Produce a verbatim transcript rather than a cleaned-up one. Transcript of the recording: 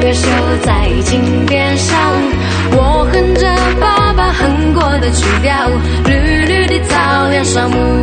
乐手在琴边上，我哼着爸爸哼过的曲调，绿绿的草原上牧